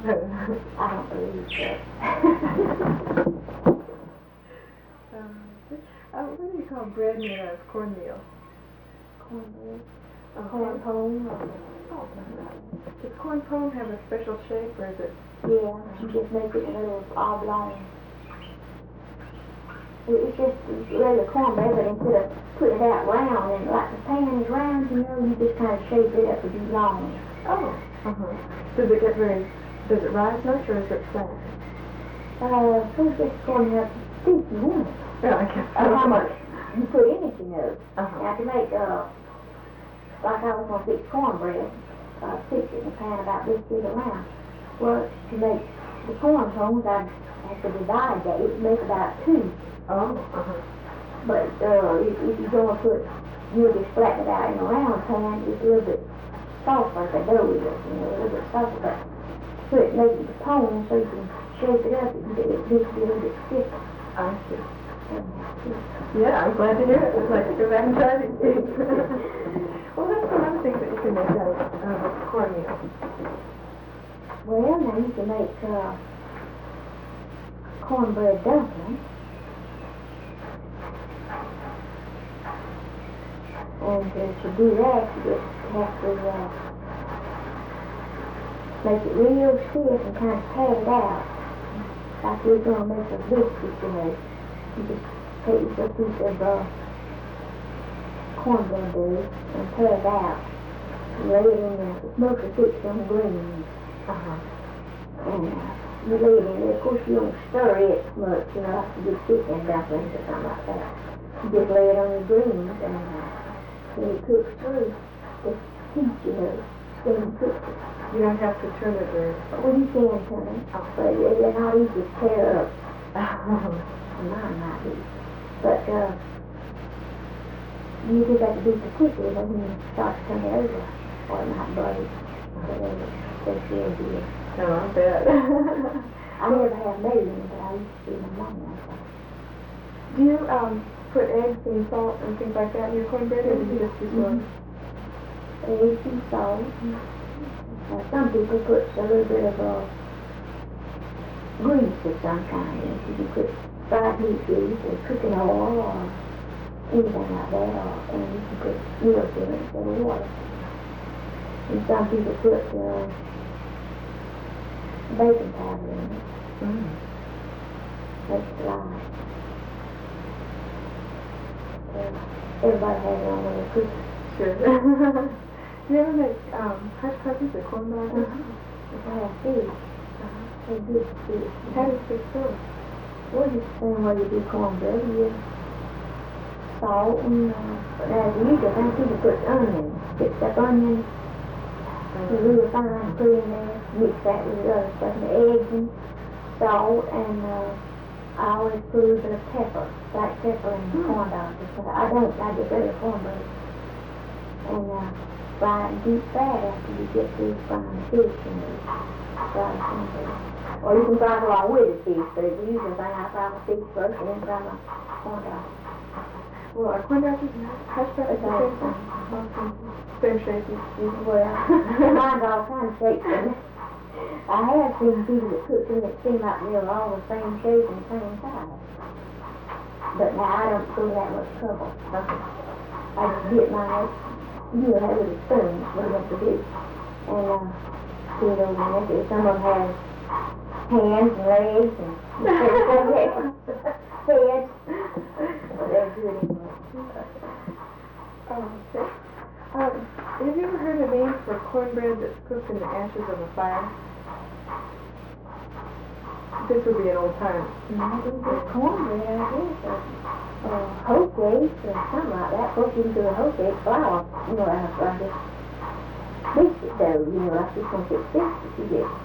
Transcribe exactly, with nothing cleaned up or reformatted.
I don't believe that. um, uh, what do you call bread made out of cornmeal? Cornbread. Okay. Corn pone. Oh, does corn pone have a special shape, or is it? Yeah, you just make it a little oblong. It's just regular cornbread, but instead of putting it out round and like the pan is round, you know, you just kind of shape it up to be long. Oh. Uh-huh. Does it get very, does it rise much, or is it flat? Uh, so it's just going to have fifty minutes. Yeah, I guess. Uh, how much you put in it, you know. Uh-huh. Now to make, uh, like I was going to fix cornbread, uh, fix it in a pan about this big around. Well, to make the corn pones, I'd have to divide that. It would make about two. Oh, uh-huh. But uh, if, if you're going to put, you'll just flatten it out in a round pan, it's a little bit soft like a dough is, you know, a little bit softer. But put it, make it the pone so you can shape it up and get it, it be a little bit stiffer. I see. And that's it. Yeah, I'm glad to hear it. I'd like to go back and try these things. Well, that's some other things that you can make out of uh, cornmeal. Well, now you can make uh, cornbread dumplings. And uh, to do that, you just have to uh, make it real stiff and kind of pat it out. Like you're going to make a biscuit, you know. You just take a piece of uh, cornbread dough and pat it out. You lay it in there. It's mostly fixed on greens. Uh-huh. And uh, you lay it in there. Of course, you don't stir it much, you know, like you do chicken dumplings or something like that. You just lay it on your greens and uh, when it cooks through, it's heat, you know, steam cooks it. You don't have to turn it very far. Well, you can turn it, but they're not easy to tear up. Mine might be. But uh, you just have to be particular when you start to turn it over, or it might break, whatever. That's real good. No, I bet. I never have made them, but I used to do my mom like that. Do you um put eggs and salt and things like that in your cornbread, or do you just use one? Eggs and salt. Uh, some people put a little bit of uh, grease of some kind in it. You can put fried meat grease or cooking oil or anything like that, or, and you can put milk in it instead of water. And some people put uh, baking powder in it. Mm. Makes it light. Uh, everybody has their own way of cooking. Sure. Do you ever make um, hush puppies or corn dogs? If I have fish, Uh-huh. they're good fish. How does fish go? Well, just the same way you do cornbread, you salt and, uh, now usually I think people put onion, picked up onion, you really fine, put in there, mix that with the other stuff, and the eggs and salt, and uh, I always put a little bit of pepper, black pepper in the corn dogs. I don't, I just regular cornbread. And uh, fry it in deep fat after you get through frying the fish and the fried cornbread. Or you can fry it along with the fish, but it's usually I fry my fish first and then fry my corn dogs. Well, are corn dogs hush puppies the same thing? Awesome. Same shape as you. Well, mine's all kind of shapes in it. I have seen people that cook them that seem like they're all the same shape and same size. But now I don't go that much trouble. I just get mine, you know, that with a spoon, what you have to do. And uh, put it over in there. Some of them have hands and legs and heads. Well, they're good anyway. Oh, okay. Um, have you ever heard a name for cornbread that's cooked in the ashes of a fire? This would be an old time. Mm-hmm. Cornbread, I guess, or uh, hoe cakes or something like that. Of course, you can do a hoe cake flour, you know, like a biscuit dough, you know, like you can fix biscuits. You get